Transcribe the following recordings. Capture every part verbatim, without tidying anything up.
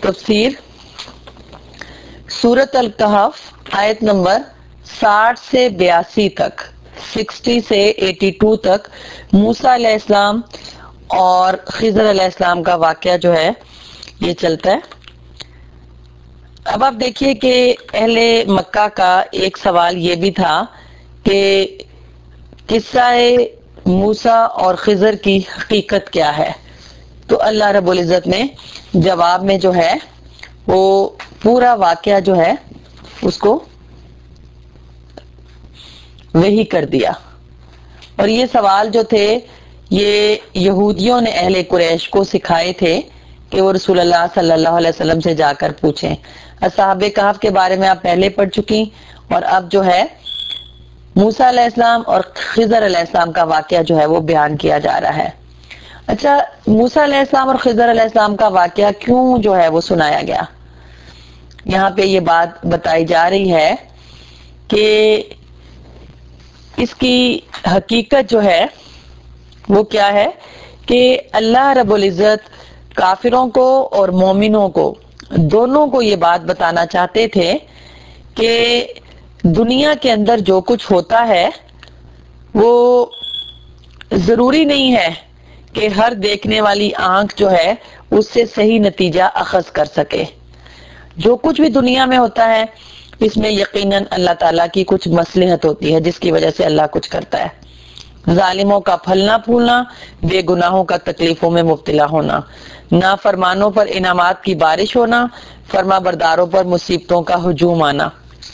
تفسیر سورۃ الکہف آیت نمبر ساٹھ سے بیاسی تک، سکسٹی سے ایٹی ٹو تک موسیٰ علیہ السلام اور خضر علیہ السلام کا واقعہ جو ہے یہ چلتا ہے۔ اب آپ دیکھیے کہ اہل مکہ کا ایک سوال یہ بھی تھا کہ قصہ موسیٰ اور خضر کی حقیقت کیا ہے، تو اللہ رب العزت نے جواب میں جو ہے وہ پورا واقعہ جو ہے اس کو وحی کر دیا۔ اور یہ سوال جو تھے یہ یہودیوں نے اہل قریش کو سکھائے تھے کہ وہ رسول اللہ صلی اللہ علیہ وسلم سے جا کر پوچھیں۔ اصحاب کہف کے بارے میں آپ پہلے پڑھ چکی، اور اب جو ہے موسیٰ علیہ السلام اور خضر علیہ السلام کا واقعہ جو ہے وہ بیان کیا جا رہا ہے۔ اچھا، موسیٰ علیہ السلام اور خضر علیہ السلام کا واقعہ کیوں جو ہے وہ سنایا گیا؟ یہاں پہ یہ بات بتائی جا رہی ہے کہ اس کی حقیقت جو ہے وہ کیا ہے کہ اللہ رب العزت کافروں کو اور مومنوں کو دونوں کو یہ بات بتانا چاہتے تھے کہ دنیا کے اندر جو کچھ ہوتا ہے وہ ضروری نہیں ہے کہ ہر دیکھنے والی آنکھ جو ہے اس سے صحیح نتیجہ اخذ کر سکے۔ جو کچھ بھی دنیا میں ہوتا ہے اس میں یقیناً اللہ تعالیٰ کی کچھ مصلحت ہوتی ہے جس کی وجہ سے اللہ کچھ کرتا ہے۔ ظالموں کا پھلنا پھولنا، بے گناہوں کا تکلیفوں میں مبتلا ہونا، نافرمانوں پر انعامات کی بارش ہونا، فرما برداروں پر مصیبتوں کا ہجوم آنا۔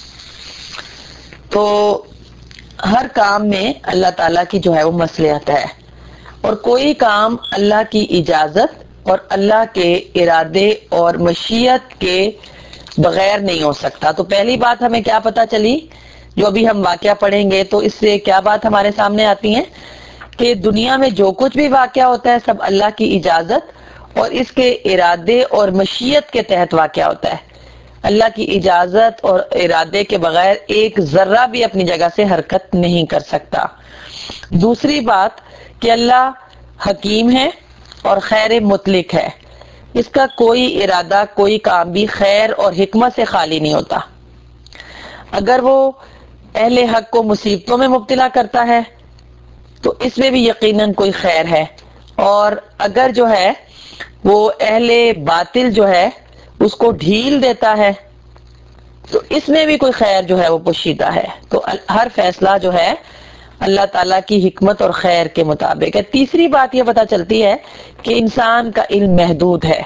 تو ہر کام میں اللہ تعالیٰ کی جو ہے وہ مصلحت ہے، اور کوئی کام اللہ کی اجازت اور اللہ کے ارادے اور مشیت کے بغیر نہیں ہو سکتا۔ تو پہلی بات ہمیں کیا پتہ چلی، جو ابھی ہم واقعہ پڑھیں گے تو اس سے کیا بات ہمارے سامنے آتی ہے کہ دنیا میں جو کچھ بھی واقعہ ہوتا ہے سب اللہ کی اجازت اور اس کے ارادے اور مشیت کے تحت واقعہ ہوتا ہے۔ اللہ کی اجازت اور ارادے کے بغیر ایک ذرہ بھی اپنی جگہ سے حرکت نہیں کر سکتا۔ دوسری بات کہ اللہ حکیم ہے اور خیر مطلق ہے، اس کا کوئی ارادہ کوئی کام بھی خیر اور حکمت سے خالی نہیں ہوتا۔ اگر وہ اہل حق کو مصیبتوں میں مبتلا کرتا ہے تو اس میں بھی یقیناً کوئی خیر ہے، اور اگر جو ہے وہ اہل باطل جو ہے اس کو ڈھیل دیتا ہے تو اس میں بھی کوئی خیر جو ہے وہ پوشیدہ ہے۔ تو ہر فیصلہ جو ہے اللہ تعالیٰ کی حکمت اور خیر کے مطابق ہے۔ تیسری بات یہ پتہ چلتی ہے کہ انسان کا علم محدود ہے،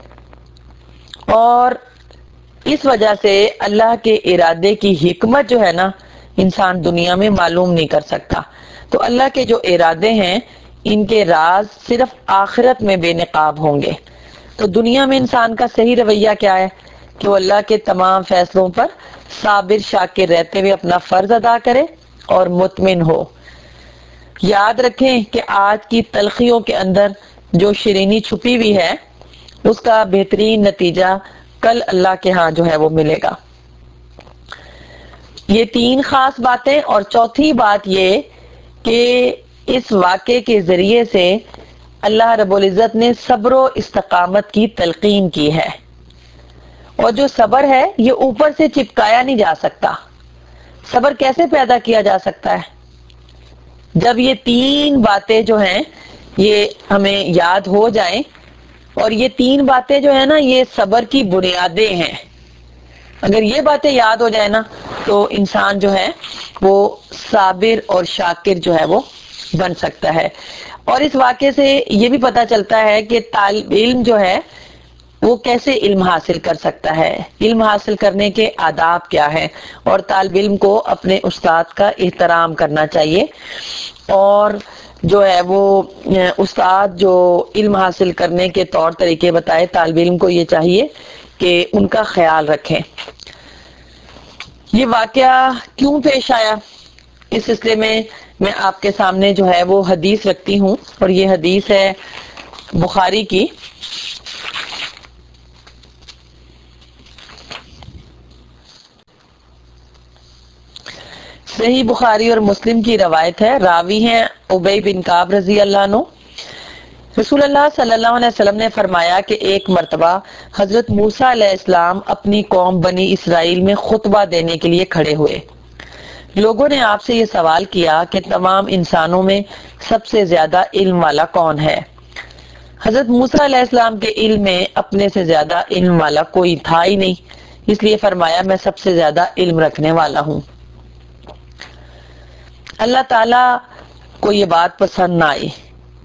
اور اس وجہ سے اللہ کے ارادے کی حکمت جو ہے نا انسان دنیا میں معلوم نہیں کر سکتا۔ تو اللہ کے جو ارادے ہیں ان کے راز صرف آخرت میں بے نقاب ہوں گے۔ تو دنیا میں انسان کا صحیح رویہ کیا ہے کہ وہ اللہ کے تمام فیصلوں پر صابر شاکر رہتے ہوئے اپنا فرض ادا کرے اور مطمئن ہو۔ یاد رکھیں کہ آج کی تلخیوں کے اندر جو شیرینی چھپی ہوئی ہے اس کا بہترین نتیجہ کل اللہ کے ہاں جو ہے وہ ملے گا۔ یہ تین خاص باتیں، اور چوتھی بات یہ کہ اس واقعے کے ذریعے سے اللہ رب العزت نے صبر و استقامت کی تلقین کی ہے، اور جو صبر ہے یہ اوپر سے چپکایا نہیں جا سکتا۔ صبر کیسے پیدا کیا جا سکتا ہے؟ جب یہ تین باتیں جو ہیں یہ ہمیں یاد ہو جائیں، اور یہ تین باتیں جو ہیں نا یہ صبر کی بنیادیں ہیں۔ اگر یہ باتیں یاد ہو جائیں نا تو انسان جو ہے وہ صابر اور شاکر جو ہے وہ بن سکتا ہے۔ اور اس واقعے سے یہ بھی پتہ چلتا ہے کہ طالب علم جو ہے وہ کیسے علم حاصل کر سکتا ہے، علم حاصل کرنے کے آداب کیا ہیں، اور طالب علم کو اپنے استاد کا احترام کرنا چاہیے، اور جو ہے وہ استاد جو علم حاصل کرنے کے طور طریقے بتائے طالب علم کو یہ چاہیے کہ ان کا خیال رکھیں۔ یہ واقعہ کیوں پیش آیا اس سلسلے میں میں آپ کے سامنے جو ہے وہ حدیث رکھتی ہوں، اور یہ حدیث ہے بخاری کی۔ صحیح بخاری اور مسلم کی روایت ہے، راوی ہیں ابی بن کعب رضی اللہ عنہ۔ رسول اللہ صلی اللہ علیہ وسلم نے فرمایا کہ ایک مرتبہ حضرت موسیٰ علیہ السلام اپنی قوم بنی اسرائیل میں خطبہ دینے کے لیے کھڑے ہوئے۔ لوگوں نے آپ سے یہ سوال کیا کہ تمام انسانوں میں سب سے زیادہ علم والا کون ہے؟ حضرت موسیٰ علیہ السلام کے علم میں اپنے سے زیادہ علم والا کوئی تھا ہی نہیں، اس لیے فرمایا میں سب سے زیادہ علم رکھنے والا ہوں۔ اللہ تعالیٰ کو یہ بات پسند نہ آئی۔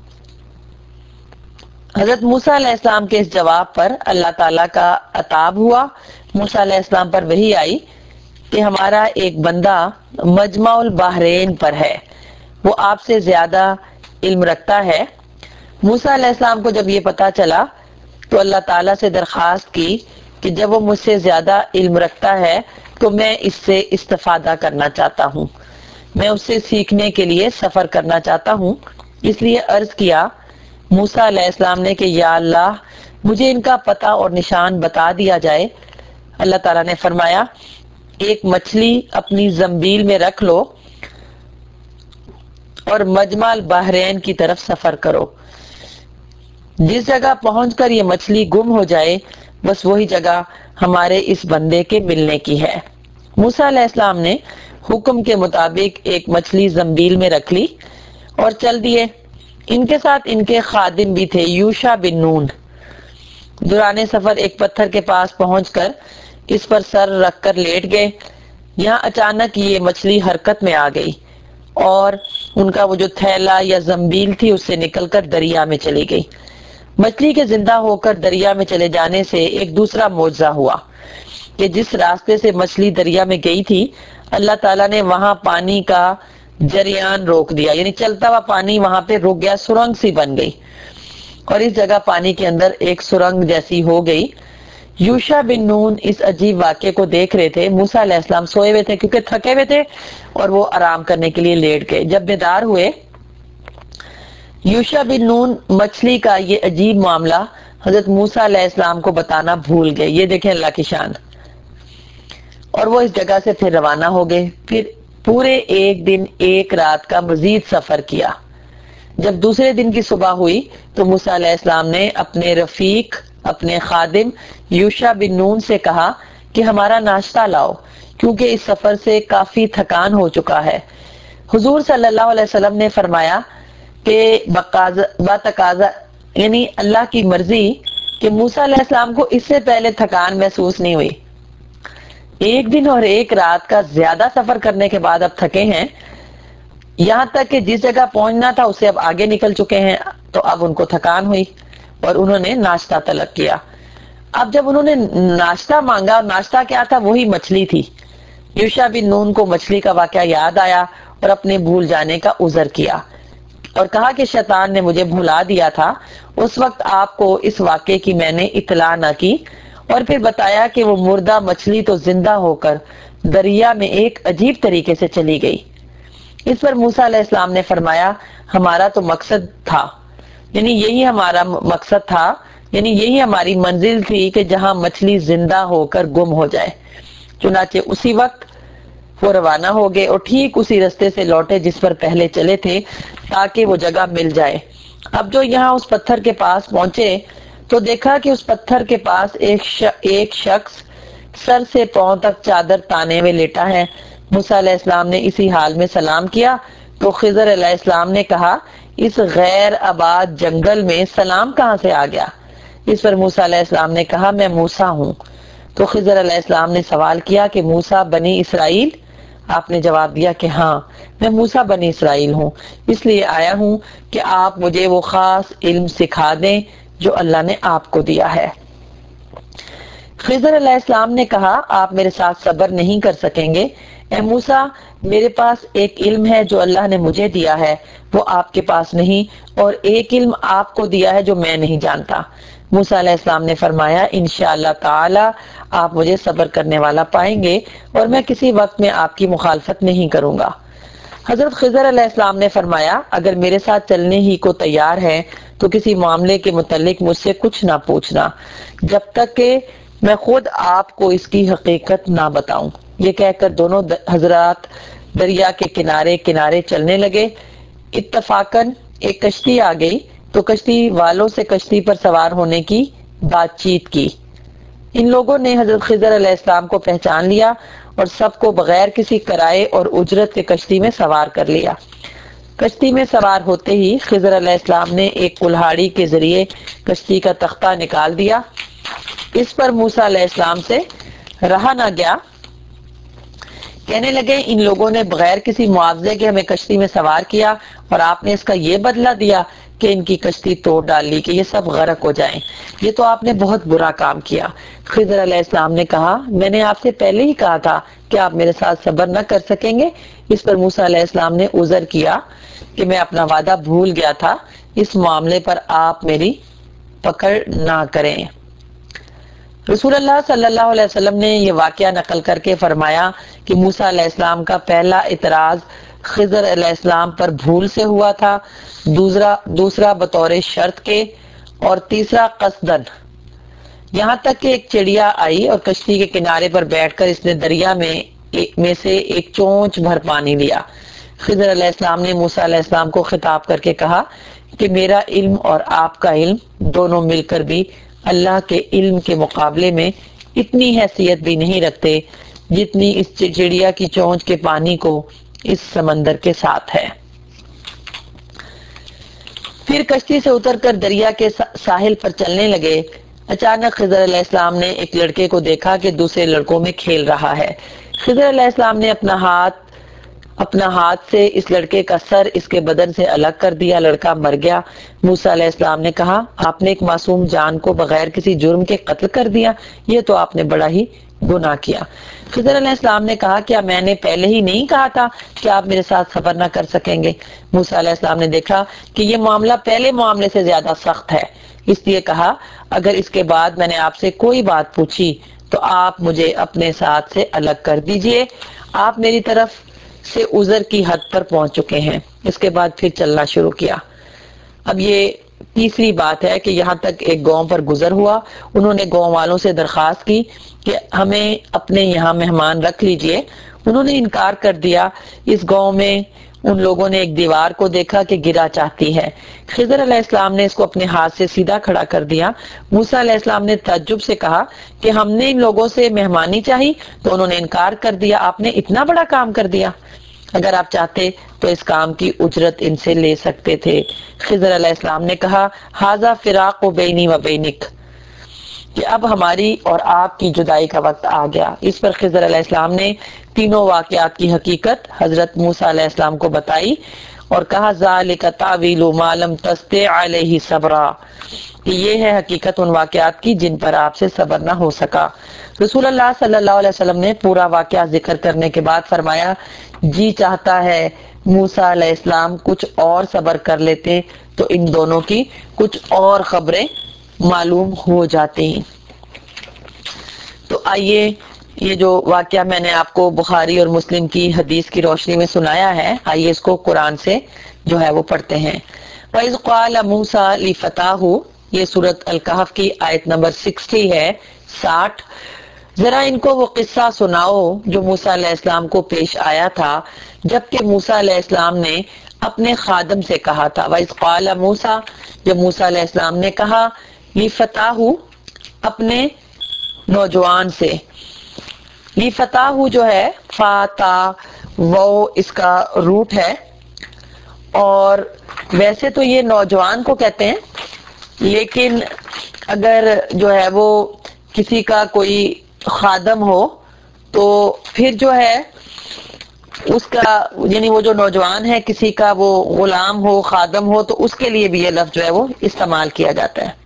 حضرت موسیٰ علیہ السلام کے اس جواب پر اللہ تعالیٰ کا عتاب ہوا۔ موسیٰ علیہ السلام پر وحی آئی کہ ہمارا ایک بندہ مجمع البحرین پر ہے، وہ آپ سے زیادہ علم رکھتا ہے۔ موسیٰ علیہ السلام کو جب یہ پتا چلا تو اللہ تعالیٰ سے درخواست کی کہ جب وہ مجھ سے زیادہ علم رکھتا ہے تو میں اس سے استفادہ کرنا چاہتا ہوں، میں اس سے سیکھنے کے لیے سفر کرنا چاہتا ہوں۔ اس لیے عرض کیا موسیٰ علیہ السلام نے کہ یا اللہ مجھے ان کا پتہ اور نشان بتا دیا جائے۔ اللہ تعالیٰ نے فرمایا ایک مچھلی اپنی زنبیل میں رکھ لو اور مجمع البحرین کی طرف سفر کرو، جس جگہ پہنچ کر یہ مچھلی گم ہو جائے بس وہی جگہ ہمارے اس بندے کے ملنے کی ہے۔ موسیٰ علیہ السلام نے حکم کے مطابق ایک مچھلی زنبیل میں رکھ لی اور چل دیے۔ ان کے ساتھ ان کے خادم بھی تھے یوشع بن نون۔ دوران سفر ایک پتھر کے پاس پہنچ کر اس پر سر رکھ کر لیٹ گئے۔ یہاں اچانک یہ مچھلی حرکت میں آ گئی اور ان کا وہ جو تھیلا یا زنبیل تھی اس سے نکل کر دریا میں چلی گئی۔ مچھلی کے زندہ ہو کر دریا میں چلے جانے سے ایک دوسرا معجزہ ہوا کہ جس راستے سے مچھلی دریا میں گئی تھی اللہ تعالیٰ نے وہاں پانی کا جریان روک دیا، یعنی چلتا ہوا پانی وہاں پہ رک گیا، سرنگ سی بن گئی اور اس جگہ پانی کے اندر ایک سرنگ جیسی ہو گئی۔ یوشع بن نون اس عجیب واقعے کو دیکھ رہے تھے۔ موسیٰ علیہ السلام سوئے ہوئے تھے کیونکہ تھکے ہوئے تھے اور وہ آرام کرنے کے لیے لیٹ گئے۔ جب بیدار ہوئے یوشع بن نون مچھلی کا یہ عجیب معاملہ حضرت موسیٰ علیہ السلام کو بتانا بھول گئے۔ یہ دیکھیں اللہ کی شان۔ اور وہ اس جگہ سے پھر روانہ ہو گئے۔ پھر پورے ایک دن ایک رات کا مزید سفر کیا۔ جب دوسرے دن کی صبح ہوئی تو موسیٰ علیہ السلام نے اپنے رفیق اپنے خادم یوشع بن نون سے کہا کہ ہمارا ناشتہ لاؤ کیونکہ اس سفر سے کافی تھکان ہو چکا ہے۔ حضور صلی اللہ علیہ وسلم نے فرمایا کہ بتقاضا یعنی اللہ کی مرضی کہ موسیٰ علیہ السلام کو اس سے پہلے تھکان محسوس نہیں ہوئی۔ ایک دن اور ایک رات کا زیادہ سفر کرنے کے بعد اب تھکے ہیں، یہاں تک کہ جس جگہ پہنچنا تھا اسے اب آگے نکل چکے ہیں، تو اب ان کو تھکان ہوئی اور انہوں نے ناشتہ طلب کیا۔ اب جب انہوں نے ناشتہ مانگا اور ناشتہ کیا تھا وہی مچھلی تھی۔ یوشع بن نون کو مچھلی کا واقعہ یاد آیا اور اپنے بھول جانے کا عذر کیا اور کہا کہ شیطان نے مجھے بھلا دیا تھا، اس وقت آپ کو اس واقعے کی میں نے اطلاع نہ کی، اور پھر بتایا کہ وہ مردہ مچھلی تو زندہ ہو کر دریا میں ایک عجیب طریقے سے چلی گئی۔ اس پر موسیٰ علیہ السلام نے فرمایا ہمارا تو مقصد تھا، یعنی یہی ہمارا مقصد تھا یعنی یہی ہماری منزل تھی کہ جہاں مچھلی زندہ ہو کر گم ہو جائے۔ چنانچہ اسی وقت وہ روانہ ہو گئے اور ٹھیک اسی رستے سے لوٹے جس پر پہلے چلے تھے تاکہ وہ جگہ مل جائے۔ اب جو یہاں اس پتھر کے پاس پہنچے تو دیکھا کہ اس پتھر کے پاس ایک ایک شخص سر سے پاؤں تک چادر تانے ہوئے لیٹا ہے۔ موسیٰ علیہ السلام نے اسی حال میں سلام کیا تو خضر علیہ السلام نے کہا اس غیر آباد جنگل میں سلام کہاں سے آ گیا؟ اس پر موسیٰ علیہ السلام نے کہا میں موسیٰ ہوں۔ تو خضر علیہ السلام نے سوال کیا کہ موسیٰ بنی اسرائیل؟ آپ نے جواب دیا کہ ہاں میں موسیٰ بنی اسرائیل ہوں، اس لیے آیا ہوں کہ آپ مجھے وہ خاص علم سکھا دیں جو اللہ نے آپ کو دیا ہے۔ خضر علیہ السلام نے کہا آپ میرے ساتھ صبر نہیں کر سکیں گے۔ اے موسیٰ میرے پاس ایک علم ہے جو اللہ نے مجھے دیا ہے، وہ آپ کے پاس نہیں، اور ایک علم آپ کو دیا ہے جو میں نہیں جانتا۔ موسیٰ علیہ السلام نے فرمایا انشاءاللہ تعالی آپ مجھے صبر کرنے والا پائیں گے اور میں کسی وقت میں آپ کی مخالفت نہیں کروں گا۔ حضرت خضر علیہ السلام نے فرمایا اگر میرے ساتھ چلنے ہی کو تیار ہے تو کسی معاملے کے متعلق مجھ سے کچھ نہ پوچھنا جب تک کہ میں خود آپ کو اس کی حقیقت نہ بتاؤں۔ یہ کہہ کر دونوں حضرات دریا کے کنارے کنارے چلنے لگے۔ اتفاقاً ایک کشتی آ گئی تو کشتی والوں سے کشتی پر سوار ہونے کی بات چیت کی۔ ان لوگوں نے حضرت خضر علیہ السلام کو پہچان لیا اور سب کو بغیر کسی کرائے اور اجرت کے کشتی میں سوار کر لیا۔ کشتی میں سوار ہوتے ہی خضر علیہ السلام نے ایک کلہاڑی کے ذریعے کشتی کا تختہ نکال دیا۔ اس پر موسیٰ علیہ السلام سے رہا نہ گیا۔ کہنے لگے ان لوگوں نے بغیر کسی معاوضے کے ہمیں کشتی میں سوار کیا اور آپ نے اس کا یہ بدلہ دیا کہ ان کی کشتی توڑ ڈالی کہ یہ سب غرق ہو جائیں۔ یہ تو آپ نے بہت برا کام کیا۔ خضر علیہ السلام نے کہا میں نے آپ سے پہلے ہی کہا تھا کہ آپ میرے ساتھ صبر نہ کر سکیں گے۔ اس پر موسیٰ علیہ السلام نے عذر کیا کہ میں اپنا وعدہ بھول گیا تھا، اس معاملے پر آپ میری پکڑ نہ کریں۔ رسول اللہ صلی اللہ علیہ وسلم نے یہ واقعہ نقل کر کے فرمایا کہ موسیٰ علیہ السلام کا پہلا اعتراض خضر علیہ السلام پر بھول سے ہوا تھا، دوسرا دوسرا بطور شرط کے، اور تیسرا قصدن، یہاں تک کہ ایک چڑیا آئی اور کشتی کے کنارے پر بیٹھ کر اس نے دریا میں میں سے ایک چونچ بھر پانی لیا۔ خضر علیہ السلام نے موسیٰ علیہ السلام کو خطاب کر کے کہا کہ میرا علم اور آپ کا علم دونوں مل کر بھی اللہ کے علم کے مقابلے میں اتنی حیثیت بھی نہیں رکھتے جتنی اس چڑیا کی چونچ کے پانی کو اس سمندر کے ساتھ ہے۔ پھر کشتی سے اتر کر دریا کے ساحل پر چلنے لگے۔ اچانک خضر علیہ السلام نے ایک لڑکے کو دیکھا کہ دوسرے لڑکوں میں کھیل رہا ہے۔ خضر علیہ السلام نے اپنا ہاتھ اپنا ہاتھ سے اس لڑکے کا سر اس کے بدن سے الگ کر دیا، لڑکا مر گیا۔ موسیٰ علیہ السلام نے کہا آپ نے ایک معصوم جان کو بغیر کسی جرم کے قتل کر دیا، یہ تو آپ نے بڑا ہی گناہ کیا۔ خضر علیہ السلام نے کہا کیا میں نے پہلے ہی نہیں کہا تھا کہ آپ میرے ساتھ صبر نہ کر سکیں گے؟ موسیٰ علیہ السلام نے دیکھا کہ یہ معاملہ پہلے معاملے سے زیادہ سخت ہے، اس لیے کہا اگر اس کے بعد میں نے آپ سے کوئی بات پوچھی تو آپ مجھے اپنے ساتھ سے الگ کر دیجئے، آپ میری طرف سے عذر کی حد پر پہنچ چکے ہیں۔ اس کے بعد پھر چلنا شروع کیا۔ اب یہ تیسری بات ہے کہ یہاں تک ایک گاؤں پر گزر ہوا، انہوں نے گاؤں والوں سے درخواست کی کہ ہمیں اپنے یہاں مہمان رکھ لیجئے، انہوں نے انکار کر دیا۔ اس گاؤں میں ان لوگوں نے ایک دیوار کو دیکھا کہ گرا چاہتی ہے، خضر علیہ السلام نے اس کو اپنے ہاتھ سے سیدھا کھڑا کر دیا۔ موسیٰ علیہ السلام نے تعجب سے کہا کہ ہم نے ان لوگوں سے مہمانی چاہی تو انہوں نے انکار کر دیا، آپ نے اتنا بڑا کام کر دیا، اگر آپ چاہتے تو اس کام کی اجرت ان سے لے سکتے تھے۔ خضر علیہ السلام نے کہا ھذا فراق بینی و بینک، کہ اب ہماری اور آپ کی جدائی کا وقت آ گیا۔ اس پر خضر علیہ السلام نے تینوں واقعات کی حقیقت حضرت موسیٰ علیہ السلام کو بتائی اور کہا ذالک تاویل ما لم تستطع علیہ صبرا، کہ یہ ہے حقیقت ان واقعات کی جن پر آپ سے صبر نہ ہو سکا۔ رسول اللہ صلی اللہ علیہ وسلم نے پورا واقعہ ذکر کرنے کے بعد فرمایا جی چاہتا ہے موسیٰ علیہ السلام کچھ اور صبر کر لیتے تو ان دونوں کی کچھ اور خبریں معلوم ہو جاتی۔ تو آئیے یہ جو واقعہ میں نے آپ کو بخاری اور مسلم کی حدیث کی روشنی میں سنایا ہے، آئیے اس کو قرآن سے جو ہے وہ پڑھتے ہیں۔ وَإِذْ قَالَ مُوسَىٰ لِفَتَاهُ، یہ سورۃ الکہف کی آیت نمبر ساٹھ ہے، ساٹھ۔ ذرا ان کو وہ قصہ سناؤ جو موسیٰ علیہ السلام کو پیش آیا تھا جبکہ موسیٰ علیہ السلام نے اپنے خادم سے کہا تھا۔ وَإِذْ قَالَ مُوسَىٰ، جب موسیٰ علیہ السلام نے کہا لِفَتَاهُ، اپنے نوجوان سے۔ لِفَتَاهُ جو ہے فا تا وہ اس کا روٹ ہے، اور ویسے تو یہ نوجوان کو کہتے ہیں، لیکن اگر جو ہے وہ کسی کا کوئی خادم ہو تو پھر جو ہے اس کا یعنی وہ جو نوجوان ہے کسی کا وہ غلام ہو، خادم ہو، تو اس کے لیے بھی یہ لفظ جو ہے وہ استعمال کیا جاتا ہے۔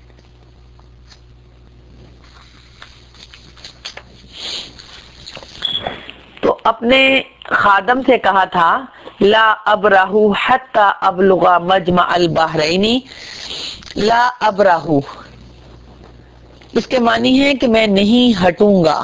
تو اپنے خادم سے کہا تھا لا ابرح حتی ابلغ مجمع البحرین، لا ابرح اس کے معنی ہے کہ میں نہیں ہٹوں گا،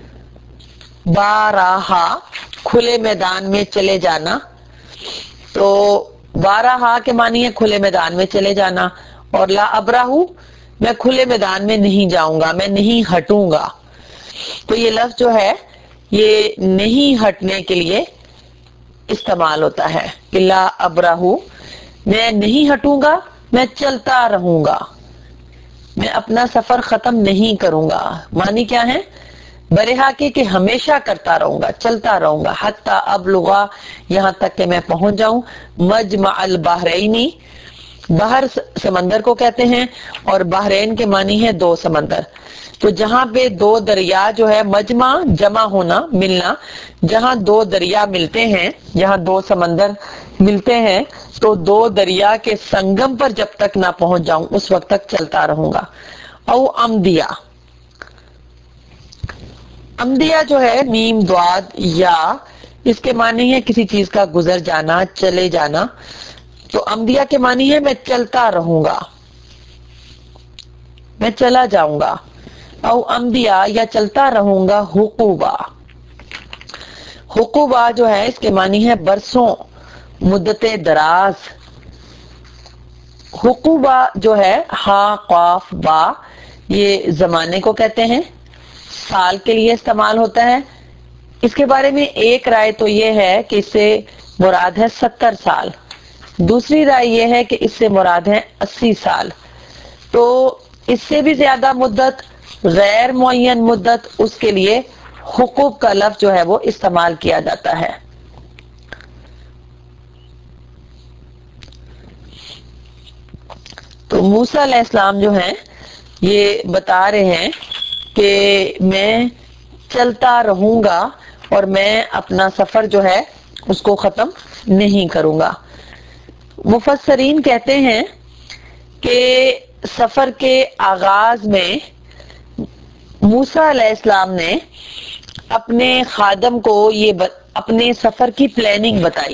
باراہا کھلے میدان میں چلے جانا، تو باراہا کے معنی ہے کھلے میدان میں چلے جانا، اور لا ابرح میں کھلے میدان میں نہیں جاؤں گا، میں نہیں ہٹوں گا۔ تو یہ لفظ جو ہے یہ نہیں ہٹنے کے لیے استعمال ہوتا ہے کہ لا ابرح میں نہیں ہٹوں گا میں چلتا رہوں گا، میں اپنا سفر ختم نہیں کروں گا. معنی کیا ہے؟ برحقی کہ ہمیشہ کرتا رہوں گا، چلتا رہوں گا، حتی ابلغا، یہاں تک کہ میں پہنچ جاؤں، مجمع البحرینی، بحر سمندر کو کہتے ہیں، اور بحرین کے معنی ہے دو سمندر. تو جہاں پہ دو دریا جو ہے، مجمع جمع ہونا، ملنا، جہاں دو دریا ملتے ہیں، جہاں دو سمندر ملتے ہیں، تو دو دریا کے سنگم پر جب تک نہ پہنچ جاؤں اس وقت تک چلتا رہوں گا. او امدیا، امدیا جو ہے میم دواد یا، اس کے معنی ہے کسی چیز کا گزر جانا، چلے جانا. تو امدیا کے معنی ہے میں چلتا رہوں گا، میں چلا جاؤں گا. او امدیا، یا چلتا رہوں گا. حقوبہ، حقوبہ جو ہے اس کے معنی ہے برسوں، مدت دراز. حقوبہ جو ہے ہا قاف با، یہ زمانے کو کہتے ہیں، سال کے لیے استعمال ہوتا ہے. اس کے بارے میں ایک رائے تو یہ ہے کہ اس سے مراد ہے ستر سال، دوسری رائے یہ ہے کہ اس سے مراد ہے اسی سال. تو اس سے بھی زیادہ مدت، غیر معین مدت، اس کے لیے حقوق کا لفظ جو ہے وہ استعمال کیا جاتا ہے. تو موسیٰ علیہ السلام جو ہیں یہ بتا رہے ہیں کہ میں چلتا رہوں گا اور میں اپنا سفر جو ہے اس کو ختم نہیں کروں گا. مفسرین کہتے ہیں کہ سفر کے آغاز میں موسیٰ علیہ السلام نے اپنے خادم کو یہ اپنے سفر کی پلاننگ بتائی.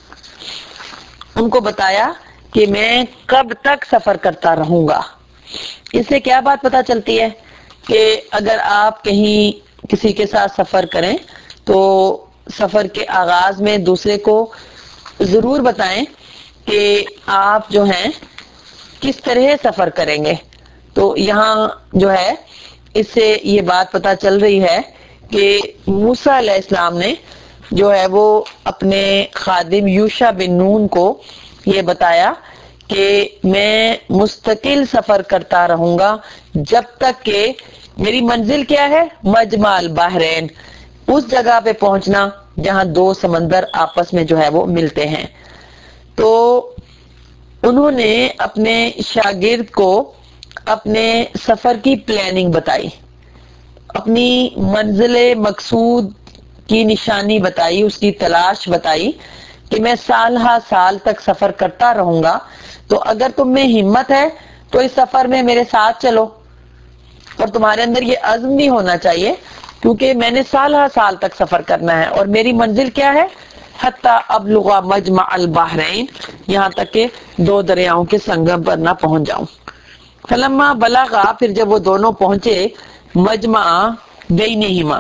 ان کو بتایا کہ میں کب تک سفر کرتا رہوں گا. اس سے کیا بات پتہ چلتی ہے کہ اگر آپ کہیں کسی کے ساتھ سفر کریں تو سفر کے آغاز میں دوسرے کو ضرور بتائیں کہ آپ جو ہیں کس طرح سفر کریں گے. تو یہاں جو ہے اس سے یہ بات پتہ چل رہی ہے کہ موسیٰ علیہ السلام نے جو ہے وہ اپنے خادم یوشع بن نون کو یہ بتایا کہ میں مستقل سفر کرتا رہوں گا جب تک کہ میری منزل کیا ہے، مجمع البحرین، اس جگہ پہ پہنچنا جہاں دو سمندر آپس میں جو ہے وہ ملتے ہیں. تو انہوں نے اپنے شاگرد کو اپنے سفر کی پلاننگ بتائی، اپنی منزل مقصود کی نشانی بتائی، اس کی تلاش بتائی کہ میں سال ہا سال تک سفر کرتا رہوں گا. تو اگر تم میں ہمت ہے تو اس سفر میں میرے ساتھ چلو، اور تمہارے اندر یہ عزم بھی ہونا چاہیے کیونکہ میں نے سال ہا سال تک سفر کرنا ہے اور میری منزل کیا ہے، حتی ابلغ مجمع البحرین، یہاں تک کہ دو دریاؤں کے سنگم پر نہ پہنچ جاؤں. فلما بلغا، پھر جب وہ دونوں پہنچے، مجمع بینہما،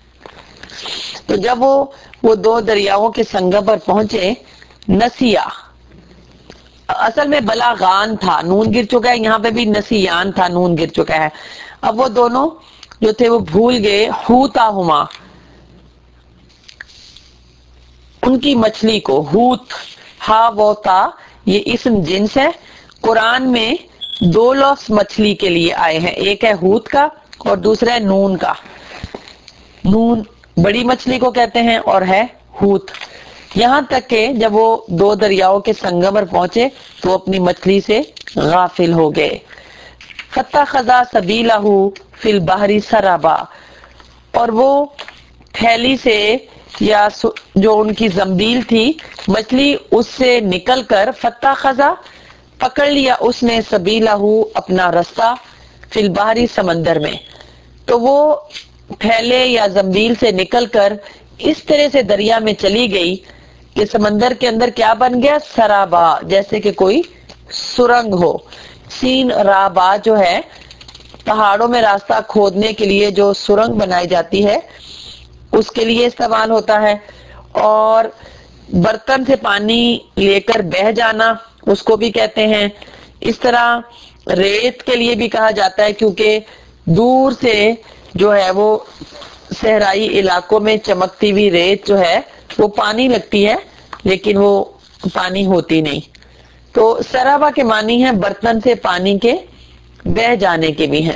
تو جب وہ وہ دو دریاؤں کے سنگم پر پہنچے، نسیا، اصل میں بلاغان تھا، نون گر چکا ہے، یہاں پہ بھی نسیان تھا، نون گر چکا ہے. اب وہ دونوں جو تھے وہ بھول گئے، حوتاہما، ان کی مچھلی کو. حوت، ہا و تا، یہ اسم جنس ہے. قرآن میں دو لفظ مچھلی کے لیے آئے ہیں، ایک ہے حوت کا اور دوسرا ہے نون کا. نون بڑی مچھلی کو کہتے ہیں اور ہے حوت. یہاں تک کہ جب وہ دو دریاؤں کے سنگم پر پہنچے تو اپنی مچھلی سے غافل ہو گئے. فاتخذ سبیلہ فی البحر سربا، اور وہ تھیلی سے یا جو ان کی زنبیل تھی مچھلی، اس سے نکل کر فاتخذ، پکڑ لیا اس نے، سبیلہ، اپنا رستہ، فی البحر، سمندر میں. تو وہ تھیلے یا زنبیل سے نکل کر اس طرح سے دریا میں چلی گئی کہ سمندر کے اندر کیا بن گیا، سرابا، جیسے کہ کوئی سرنگ ہو. سین رابا جو ہے پہاڑوں میں راستہ کھودنے کے لیے جو سرنگ بنائی جاتی ہے اس کے لیے استعمال ہوتا ہے. اور برتن سے پانی لے کر بہہ جانا اس کو بھی کہتے ہیں. اس طرح ریت کے لیے بھی کہا جاتا ہے کیونکہ دور سے جو ہے وہ صحرائی علاقوں میں چمکتی ہوئی ریت جو ہے وہ پانی لگتی ہے لیکن وہ پانی ہوتی نہیں. تو سرابا کے معنی ہیں برتن سے پانی کے بہ جانے کے بھی ہیں.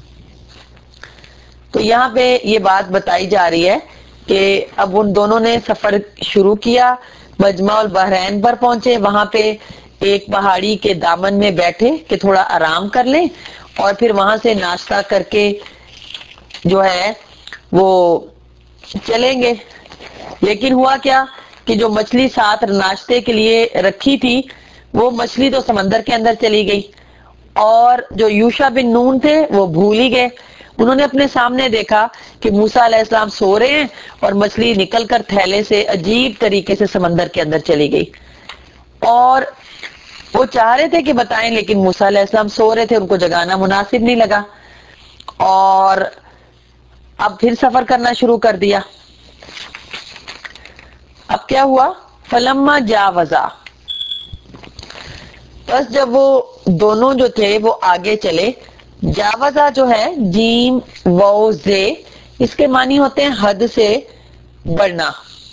تو یہاں پہ یہ بات بتائی جا رہی ہے کہ اب ان دونوں نے سفر شروع کیا، مجمع البحرین پر پہنچے، وہاں پہ ایک پہاڑی کے دامن میں بیٹھے کہ تھوڑا آرام کر لیں، اور پھر وہاں سے ناشتہ کر کے جو ہے وہ چلیں گے. لیکن ہوا کیا کہ جو مچھلی ساتھ ناشتے کے لیے رکھی تھی وہ مچھلی تو سمندر کے اندر چلی گئی، اور جو یوشع بن نون تھے وہ بھول ہی گئے. انہوں نے اپنے سامنے دیکھا کہ موسیٰ علیہ السلام سو رہے ہیں اور مچھلی نکل کر تھیلے سے عجیب طریقے سے سمندر کے اندر چلی گئی. اور وہ چاہ رہے تھے کہ بتائیں، لیکن موسیٰ علیہ السلام سو رہے تھے، ان کو جگانا مناسب نہیں لگا، اور اب پھر سفر کرنا شروع کر دیا. اب کیا ہوا؟ فلما جاوزا، بس جب وہ دونوں جو تھے وہ آگے چلے. جاوزا جو ہے جیم واو زے، اس کے معنی ہوتے ہیں حد سے بڑھنا،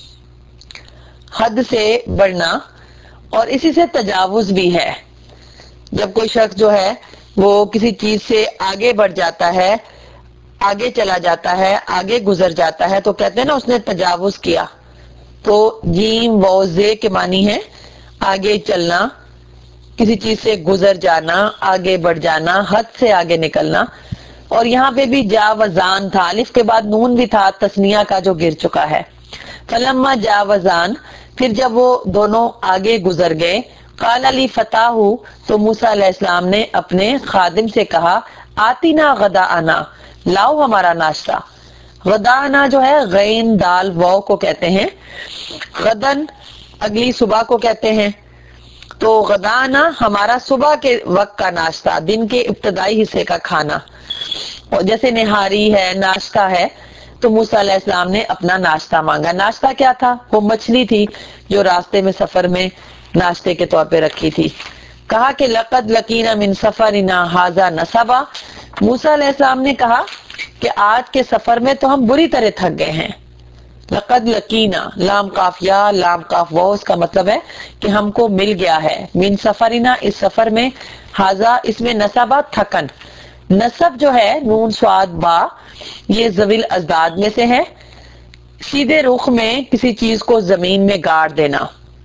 حد سے بڑھنا، اور اسی سے تجاوز بھی ہے. جب کوئی شخص جو ہے وہ کسی چیز سے آگے بڑھ جاتا ہے، آگے چلا جاتا ہے، آگے گزر جاتا ہے، تو کہتے ہیں نا اس نے تجاوز کیا. تو جیم واو زے کے معنی ہے آگے چلنا، کسی چیز سے گزر جانا، آگے بڑھ جانا، حد سے آگے نکلنا. اور یہاں پہ بھی جاوزان تھا، الف کے بعد نون بھی تھا تسنیہ کا جو گر چکا ہے. فلما جاوزان، پھر جب وہ دونوں آگے گزر گئے، قال علی فتح، تو موسیٰ علیہ السلام نے اپنے خادم سے کہا، آتینا غداءنا، لاؤ ہمارا ناشتہ. غداءنا جو ہے غین دال واو کو کہتے ہیں، غدن اگلی صبح کو کہتے ہیں. تو غداءنا ہمارا صبح کے وقت کا ناشتہ، دن کے ابتدائی حصے کا کھانا. اور جیسے نہاری ہے، ناشتہ ہے، تو موسیٰ علیہ السلام نے اپنا ناشتہ مانگا. ناشتہ کیا تھا؟ وہ مچھلی تھی جو راستے میں سفر میں ناشتے کے طور پہ رکھی تھی. کہا کہ لقد لقینا من سفرنا ھذا نصبا، موسیٰ علیہ السلام نے کہا کہ آج کے سفر میں تو ہم بری طرح تھک گئے ہیں. لقد لقینا، لام قاف یا لام قاف واو، اس کا مطلب ہے کہ ہم کو مل گیا ہے. من سفرنا، اس سفر میں، ھذا اس میں نصبا تھکن. نصب جو ہے نون صاد با، یہ ذوی الازداد میں سے ہے، سیدھے رخ میں کسی چیز کو زمین میں گاڑ دینا.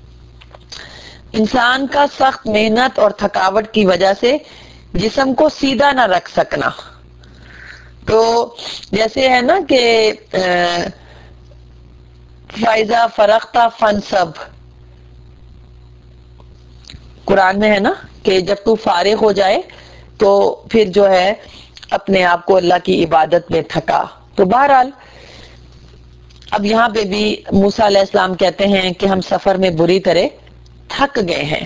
انسان کا سخت محنت اور تھکاوٹ کی وجہ سے جسم کو سیدھا نہ رکھ سکنا. تو جیسے ہے نا کہ فائزہ فرغتا فنصب، قرآن میں ہے نا کہ جب تو فارغ ہو جائے تو پھر جو ہے اپنے آپ کو اللہ کی عبادت میں تھکا. تو بہرحال اب یہاں پہ بھی موسیٰ علیہ السلام کہتے ہیں کہ ہم سفر میں بری طرح تھک گئے ہیں.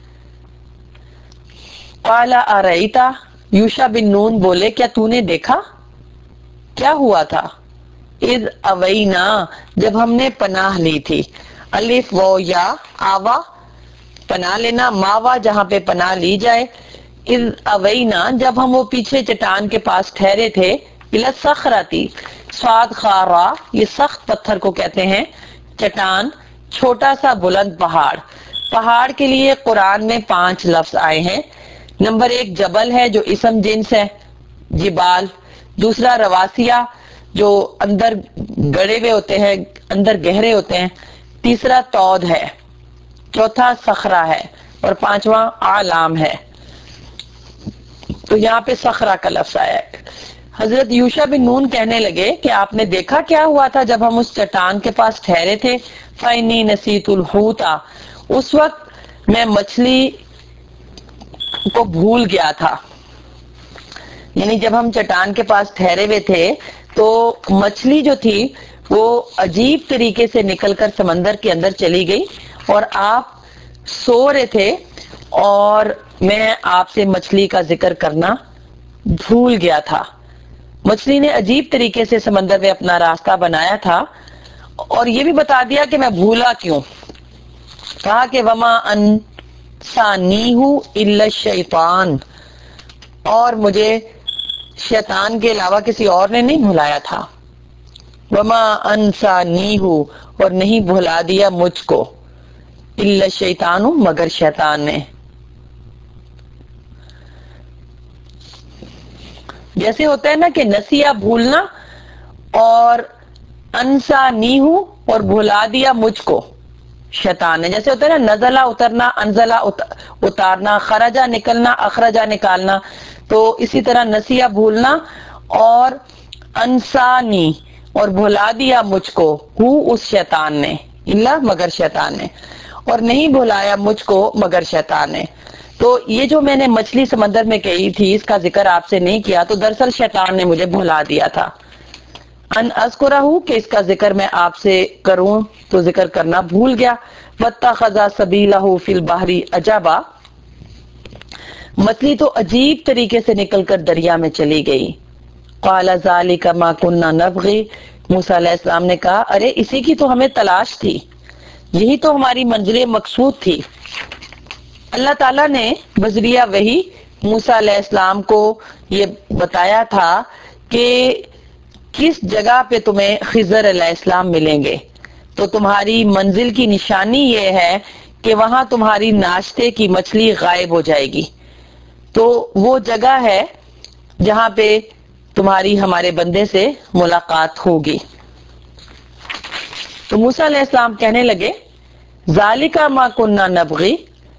قال ارأیتا، یوشع بن نون بولے کیا تو نے دیکھا کیا ہوا تھا؟ اذ اوینا، جب ہم نے پناہ لی تھی. الف و یا آوا پناہ لینا، ماوا جہاں پہ پناہ لی جائے. اذ اوینا، جب ہم وہ پیچھے چٹان کے پاس ٹھہرے تھے. الی الصخرۃ، صاد خارا، یہ سخت پتھر کو کہتے ہیں. چٹان چھوٹا سا بلند پہاڑ. پہاڑ کے لیے قرآن میں پانچ لفظ آئے ہیں. نمبر ایک جبل ہے جو اسم جنس ہے، جبال. دوسرا رواسیہ جو اندر گڑے ہوئے ہوتے ہیں، اندر گہرے ہوتے ہیں. تیسرا تود ہے. چوتھا صخرہ ہے، اور پانچواں اعلام ہے. تو یہاں پہ صخرہ کا لفظ آیا ہے. حضرت یوشع بن نون کہنے لگے کہ آپ نے دیکھا کیا ہوا تھا جب ہم اس چٹان کے پاس ٹھہرے تھے. فَإِنِّي نَسِيتُ الْحُوتَ، اس وقت میں مچھلی کو بھول گیا تھا. یعنی جب ہم چٹان کے پاس ٹھہرے ہوئے تھے تو مچھلی جو تھی وہ عجیب طریقے سے نکل کر سمندر کے اندر چلی گئی، اور آپ سو رہے تھے اور میں آپ سے مچھلی کا ذکر کرنا بھول گیا تھا. مچھلی نے عجیب طریقے سے سمندر میں اپنا راستہ بنایا تھا، اور یہ بھی بتا دیا کہ میں بھولا کیوں. کہا کہ وما انسانیہ الا الشیطان، اور مجھے شیطان کے علاوہ کسی اور نے نہیں بھلایا تھا. وما انسانیہ، اور نہیں بھلا دیا مجھ کو، الا الشیطان، مگر شیطان نے. جیسے ہوتا ہے نا کہ نسیہ بھولنا، اور انسا نیہو اور بھلا دیا مجھ کو شیطان نے. جیسے ہوتا ہے نا نزلہ اترنا، انزلہ اتارنا، خرجہ نکلنا، اخرجہ نکالنا. تو اسی طرح نسیہ بھولنا اور انسانی اور بھلا دیا مجھ کو، ہو اس شیطان نے، اللہ مگر شیطان نے، اور نہیں بھلایا مجھ کو مگر شیطان نے. تو یہ جو میں نے مچھلی سمندر میں کہی تھی، اس کا ذکر آپ سے نہیں کیا، تو دراصل شیطان نے مجھے بھلا دیا تھا. ان اذکرہ کہ اس کا ذکر میں آپ سے کروں تو ذکر کرنا بھول گیا. واتخذ سبیلہ فی البحر عجبا، مچھلی تو عجیب طریقے سے نکل کر دریا میں چلی گئی. قال ذلک ما كنا نبغی، موسیٰ علیہ السلام نے کہا ارے اسی کی تو ہمیں تلاش تھی، یہی تو ہماری منزل مقصود تھی. اللہ تعالیٰ نے بذریعہ وحی موسیٰ علیہ السلام کو یہ بتایا تھا کہ کس جگہ پہ تمہیں خضر علیہ السلام ملیں گے. تو تمہاری منزل کی نشانی یہ ہے کہ وہاں تمہاری ناشتے کی مچھلی غائب ہو جائے گی. تو وہ جگہ ہے جہاں پہ تمہاری ہمارے بندے سے ملاقات ہوگی. تو موسیٰ علیہ السلام کہنے لگے ذالک ما کننا نبغی،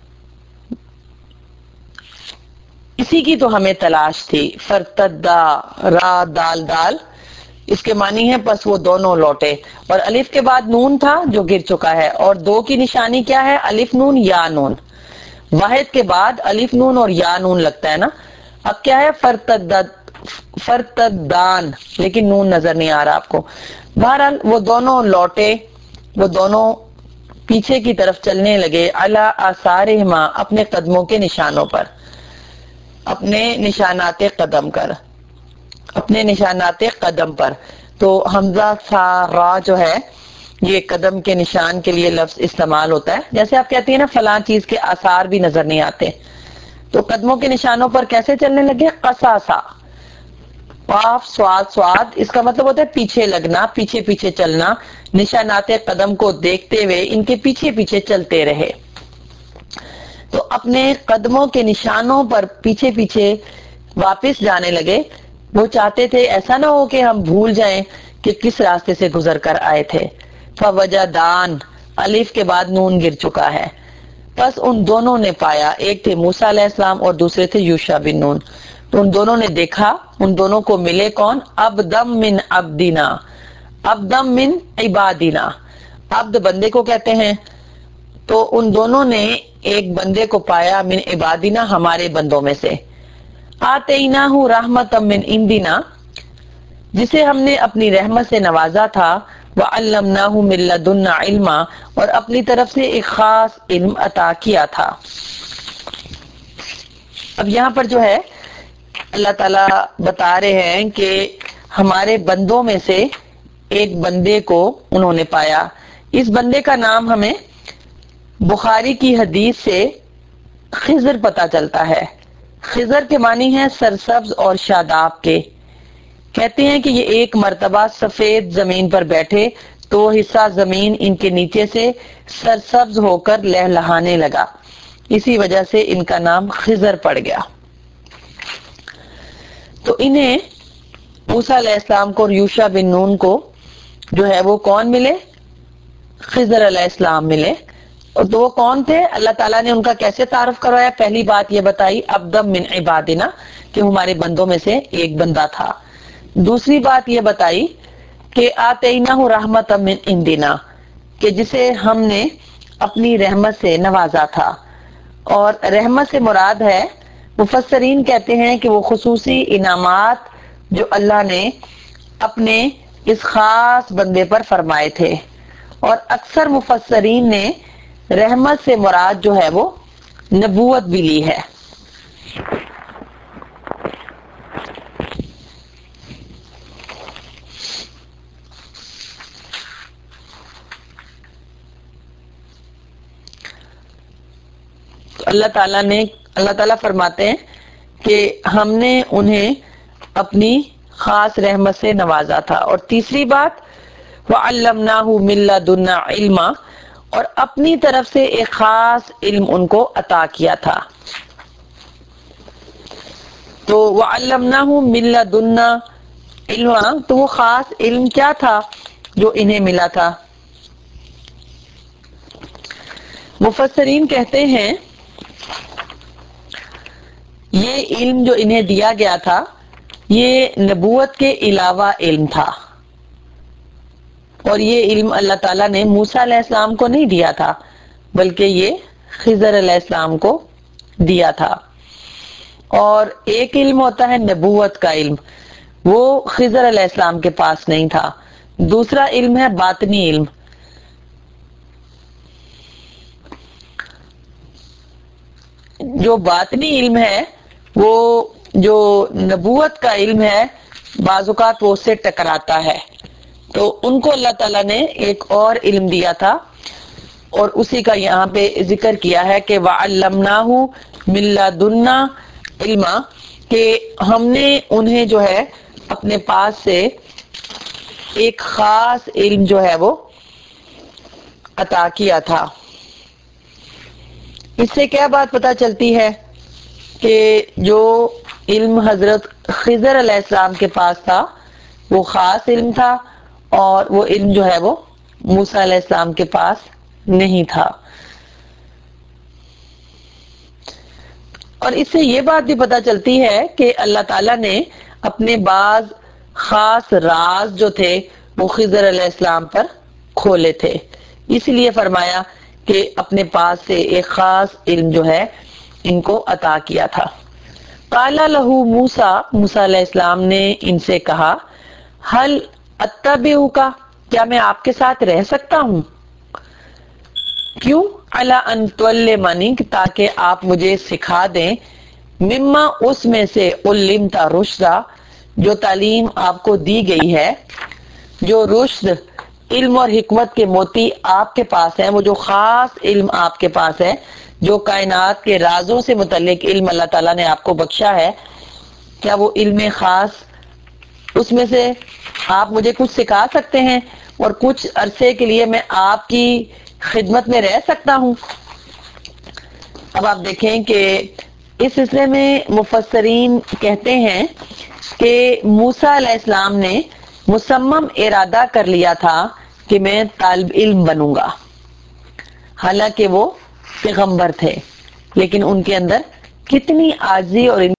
اسی کی تو ہمیں تلاش تھی. فرتدا، را دال دال، اس کے معنی ہے پس وہ دونوں لوٹے. اور الف کے بعد نون تھا جو گر چکا ہے، اور دو کی نشانی کیا ہے؟ الف نون یا نون. واحد کے بعد الف نون اور یا نون لگتا ہے نا. اب کیا ہے؟ فرتدت، فرتدان، لیکن نون نظر نہیں آ رہا آپ کو. بہرحال وہ دونوں لوٹے، وہ دونوں پیچھے کی طرف چلنے لگے. علی آثارہما، اپنے قدموں کے نشانوں پر، اپنے نشانات قدم کر اپنے نشانات قدم پر. تو حمزہ سا را جو ہے یہ قدم کے نشان کے لیے لفظ استعمال ہوتا ہے. جیسے آپ کہتی ہیں نا فلاں چیز کے آثار بھی نظر نہیں آتے، تو قدموں کے نشانوں پر کیسے چلنے لگے؟ قصاصا، قاف سواد سواد، اس کا مطلب ہوتا ہے پیچھے لگنا، پیچھے پیچھے چلنا. نشانات قدم کو دیکھتے ہوئے ان کے پیچھے پیچھے چلتے رہے. تو اپنے قدموں کے نشانوں پر پیچھے پیچھے واپس جانے لگے. وہ چاہتے تھے ایسا نہ ہو کہ ہم بھول جائیں کہ کس راستے سے گزر کر آئے تھے. فوجدان، الف کے بعد نون گر چکا ہے. پس ان دونوں نے پایا، ایک تھے موسیٰ علیہ السلام اور دوسرے تھے یوشع بن نون. تو ان دونوں نے دیکھا، ان دونوں کو ملے کون؟ عبدم من عبدنا، عبدم من عبادنا. عبد بندے کو کہتے ہیں. تو ان دونوں نے ایک بندے کو پایا، من عبادنا، ہمارے بندوں میں سے. آتیناہ رحمۃ من عندنا، جسے ہم نے اپنی رحمت سے نوازا تھا. وعلمناہ من لدنا علما، اور اپنی طرف سے ایک خاص علم عطا کیا تھا. اب یہاں پر جو ہے اللہ تعالیٰ بتا رہے ہیں کہ ہمارے بندوں میں سے ایک بندے کو انہوں نے پایا. اس بندے کا نام ہمیں بخاری کی حدیث سے خضر پتا چلتا ہے. خضر کے معنی ہے سرسبز اور شاداب کے. کہتے ہیں کہ یہ ایک مرتبہ سفید زمین پر بیٹھے تو حصہ زمین ان کے نیچے سے سرسبز ہو کر لہلہانے لگا، اسی وجہ سے ان کا نام خضر پڑ گیا. تو انہیں موسیٰ علیہ السلام کو اور یوشع بن نون کو جو ہے وہ کون ملے؟ خضر علیہ السلام ملے. اور تو وہ کون تھے؟ اللہ تعالیٰ نے ان کا کیسے تعارف کروایا؟ پہلی بات یہ بتائی عبدم من عبادنا، کہ ہمارے بندوں میں سے ایک بندہ تھا. دوسری بات یہ بتائی کہ آتیناہ رحمۃ من عندنا، کہ جسے ہم نے اپنی رحمت سے نوازا تھا. اور رحمت سے مراد ہے، مفسرین کہتے ہیں کہ وہ خصوصی انعامات جو اللہ نے اپنے اس خاص بندے پر فرمائے تھے. اور اکثر مفسرین نے رحمت سے مراد جو ہے وہ نبوت بھی لی ہے. تو اللہ تعالیٰ نے اللہ تعالیٰ فرماتے ہیں کہ ہم نے انہیں اپنی خاص رحمت سے نوازا تھا. اور تیسری بات وَعَلَّمْنَاهُ مِن لَّدُنَّا عِلْمًا، اور اپنی طرف سے ایک خاص علم ان کو عطا کیا تھا. تو وَعَلَّمْنَاهُ مِن لَّدُنَّا علما، تو وہ خاص علم کیا تھا جو انہیں ملا تھا؟ مفسرین کہتے ہیں یہ علم جو انہیں دیا گیا تھا یہ نبوت کے علاوہ علم تھا، اور یہ علم اللہ تعالیٰ نے موسیٰ علیہ السلام کو نہیں دیا تھا بلکہ یہ خضر علیہ السلام کو دیا تھا۔ اور ایک علم ہوتا ہے نبوت کا علم، وہ خضر علیہ السلام کے پاس نہیں تھا۔ دوسرا علم ہے باطنی علم، جو باطنی علم ہے وہ جو نبوت کا علم ہے بعض اوقات وہ اس سے ٹکراتا ہے، تو ان کو اللہ تعالیٰ نے ایک اور علم دیا تھا، اور اسی کا یہاں پہ ذکر کیا ہے کہ وَعَلَّمْنَاهُ مِن لَّدُنَّا علما، کہ ہم نے انہیں جو ہے اپنے پاس سے ایک خاص علم جو ہے وہ عطا کیا تھا۔ اس سے کیا بات پتہ چلتی ہے کہ جو علم حضرت خضر علیہ السلام کے پاس تھا وہ خاص علم تھا، اور وہ علم جو ہے وہ موسیٰ علیہ السلام کے پاس نہیں تھا۔ اور اس سے یہ بات بھی پتہ چلتی ہے کہ اللہ تعالیٰ نے اپنے بعض خاص راز جو تھے وہ خضر علیہ السلام پر کھولے تھے، اس لیے فرمایا کہ اپنے پاس سے ایک خاص علم جو ہے ان کو عطا کیا تھا۔ قال لہ موسیٰ، موسیٰ علیہ السلام نے ان سے کہا هل اتبعک، کیا میں آپ کے ساتھ رہ سکتا ہوں؟ کیوں؟ علی ان تعلمنی، تاکہ آپ مجھے سکھا دیں، مما، اس میں سے علمت رشدا، جو تعلیم آپ کو دی گئی ہے، جو رشد علم اور حکمت کے موتی آپ کے پاس ہیں، وہ جو خاص علم آپ کے پاس ہے، جو کائنات کے رازوں سے متعلق علم اللہ تعالیٰ نے آپ کو بخشا ہے، کیا وہ علم خاص اس میں سے آپ مجھے کچھ سکھا سکتے ہیں اور کچھ عرصے کے لیے میں آپ کی خدمت میں رہ سکتا ہوں؟ اب آپ دیکھیں کہ اس سلسلے میں مفسرین کہتے ہیں کہ موسیٰ علیہ السلام نے مصمم ارادہ کر لیا تھا کہ میں طالب علم بنوں گا، حالانکہ وہ پیغمبر تھے، لیکن ان کے اندر کتنی عاجزی اور